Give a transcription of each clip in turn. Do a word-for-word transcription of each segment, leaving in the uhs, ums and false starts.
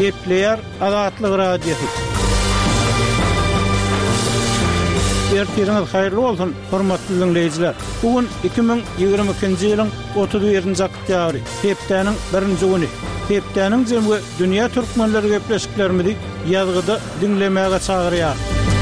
Gepleyer Azatlyk radiosu. Ertiriniz hayırlı olsun, hormatly dinleyijiler. Bugün iki bin ýygrimi ikinji ýylyň otuz birinji oktýabry, hepdeniň birinji güni. Hepdeniň jemgy dünýä türkmenleri gepleşiklerimizi ýazgyda dinlemäge çagyrýar.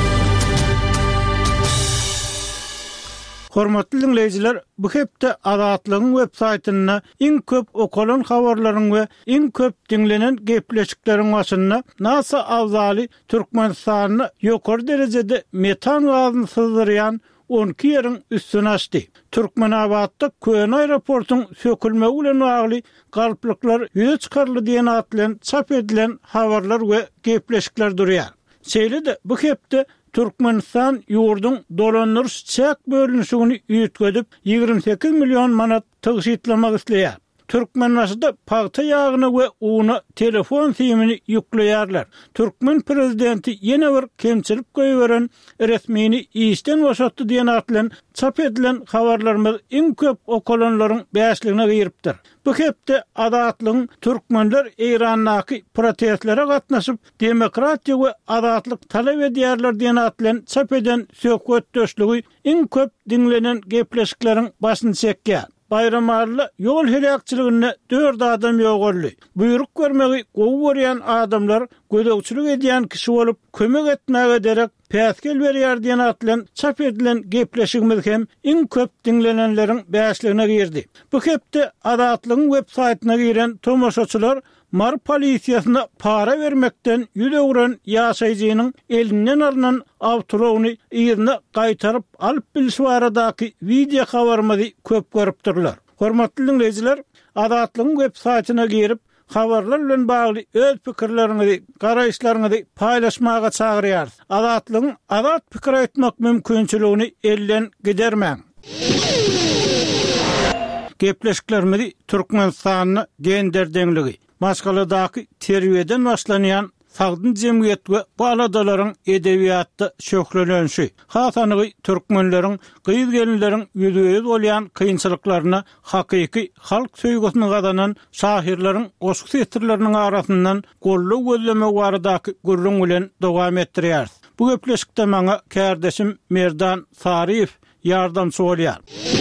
Hormatly dinleyijiler, bu hepde Azatlygyň websaýtyna iň köp okalan habarlaryň we iň köp dinlenen gepleşikleriň başynda NASA awzaly Türkmenistanyny ýokary derejede metan gazyny syzdyrýan on iki ýeriň üstüne açdy. Türkmenabadda Köň aeroportuň sökülmegi bilen bagly galplyklar ýüze çykarly diýen atlan çap edilen habarlar we gepleşikler durýar. Şeýle-de bu hepde Türkmenistan ýurdun dolanýarys çäk bölünüşini ýetgedip ýygrimi sekiz million manat tygyşytlamak isleýär. Türkmenbaşyda paýta ýagyny we uny telefon simini ýükleýärler. Türkmen prezidenti ýene bir kemçilik goýberen resmini işden boşatdy diýen atlan çap edilen habarlarymyz iň köp okalanlaryň beşligine giripdir. Bu hepde Azatlygyň türkmenler Eýrandaky protestlere gatnaşyp demokratiýa we azatlyk talap edýärler diýen atlan çap eden söhbet döşlügi iň köp dinlenen gepleşikleriň başyny çekýär. Bayramarly ýol helakçylygyna dört adam ýogurly. Buyruk görmegi gowy berýän adamlar gödekçilik edýän kişi bolup kömek etmäge derek päskel berýär diýen atlan çap edilen gepleşigimiz hem iň köp dinlenenleriň beşligine girdi. Bu hepde Azatlygyň websaýtyna giren tomoşaçylar Mar polisiýasyna para vermekden ýüdegren ýaşaýjynyň elinden alynan awtologyny ýerine gaýtaryp alyp bilişi baradaky video habarymyzy köp görüpdirler. Hormatly dinleyijiler, Azatlygyň websaýtyna girip habarlar bilen bagly öz pikirleriňizi, garaýşlaryňyzy paýlaşmaga çagyrýar. Azatlygyň azat pikir aýtmak mümkinçiligini elden gidermäň. Gepleşiklerimizi Türkmenistanyny gender deňligi, Maskaladyky terbiýeden başlanýan sagdyn jemgyýet we baladalaryň edebiýatda şöhretlenişi, hasanygy türkmenleriň, gyýyz gelinleriň ýüzüýüz bolýan kynçylyklaryna hakyky halk söýgüsini gazanan şahirleriň goşuk setirleriniň arasyndan gollu gözleme baradaky gurrun bilen dowam etdirýär. Bu gepleşikde maňa kärdeşim Merdan Sarif ýardamçy bolýar.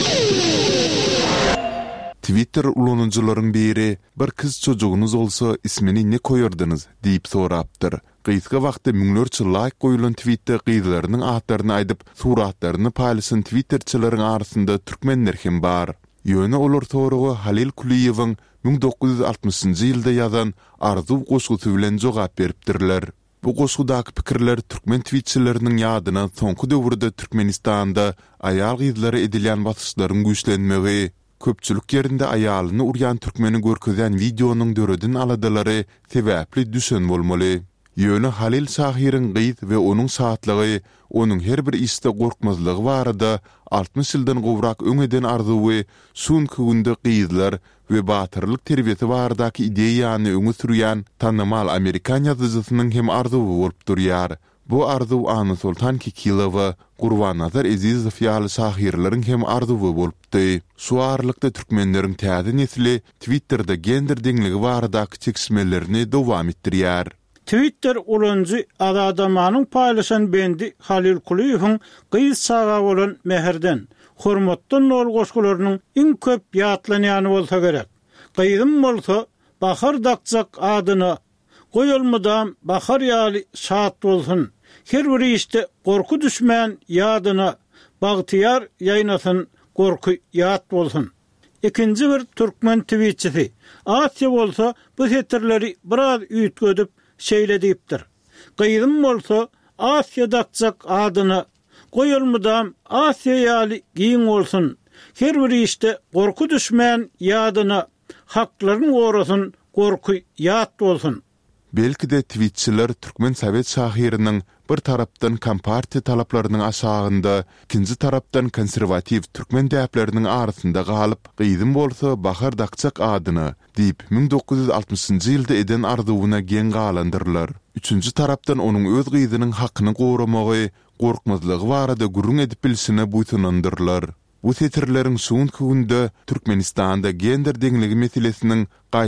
Twitter ulanıcıların biri bir kız çocuğunuz olsa ismini ne koyardınız deyip soraptır. Gıytka wagtda müňlerçe like goýulan Twitter gyzlarynyň atlaryny aýdyp suratlaryny paýlaşan Twitterçileriň arasynda türkmenler hem bar. Ýöne olar sorugy Halil Kuliýewiň bin dokuz ýüz altymyşynjy ýylda ýazan Arzuw goşgusy bilen jogap beripdirler. Bu goşgudaky pikirler türkmen Twitterçileriniň ýadyna soňky döwürde Türkmenistanda aýal gyzlary edilýän basyşlaryň güýçlenmegi, köpçülük yerinde ayalını uryan türkmeni görkezän videonun döredin aladalary sebäpli düşen bolmaly. Ýöne Halil Sahir'in gyz we onuň saatlygy, onuň her bir iste gorkmazlygy barada altymyş ýyldan gowrak öňeden arzuwy, sunky günde gyzlar we batyrlyk terbiýeti baradaky ideýany öňe sürýän tanymal Amerikan ýazyjysynyň hem arzuwy bolup durýar. Bu arzuw Ana Sultan Kikilowa, Gurbanazar Ezizow ýaly şahirleriň hem arzuwy bolupdy. Şu aralykda türkmenleriň täze nesli Twitterda gender deňligi baradaky çekişmelerini dowam etdirýär. Twitter ulanjy adamanyň paýlaşan bendi Halil Kuliýewiň gyýyz çaga bolan meherden, hormatdan nol goşgularynyň iň köp ýatlanýany bolsa gerek. Gyýdym bolsa Bahar Dakjak adyna goýulmadan bahar ýaly şat bolsun. Her bir işte gorku düşmän ýadyna bagtyar ýaýnasyn gorku ýat bolsun. Ikinji bir türkmen tweetçisi Asya bolsa bu setirleri biraz üýtgedip şeýledipdir. Gyýdym bolsa Asya Dakjak adyna goýulmadan Asya ýaly giň bolsun. Her bir işte gorku düşmän ýadyna haklaryň gorasyn gorku ýat bolsun. Belki de tweetçiler Türkmen Sowet şahiriniň bir tarapdan kompartiýa talaplarynyň aşagynda, ikinji tarapdan konservativ türkmen däpleriniň arasynda galyp, gyýdym bolsa Bahar Dakjak adyny diýip bin dokuz ýüz altymyşynjy ýylda eden arzuwyna gen galandyrlar. Üçünji tarapdan onuň öz gyzynyň hakyny goramagy, gorkmazlygy barada gurrun edip bilişine buýsunandyrlar. Bu setirleriň şuň günde Türkmenistanda gender deňligi meselesiniň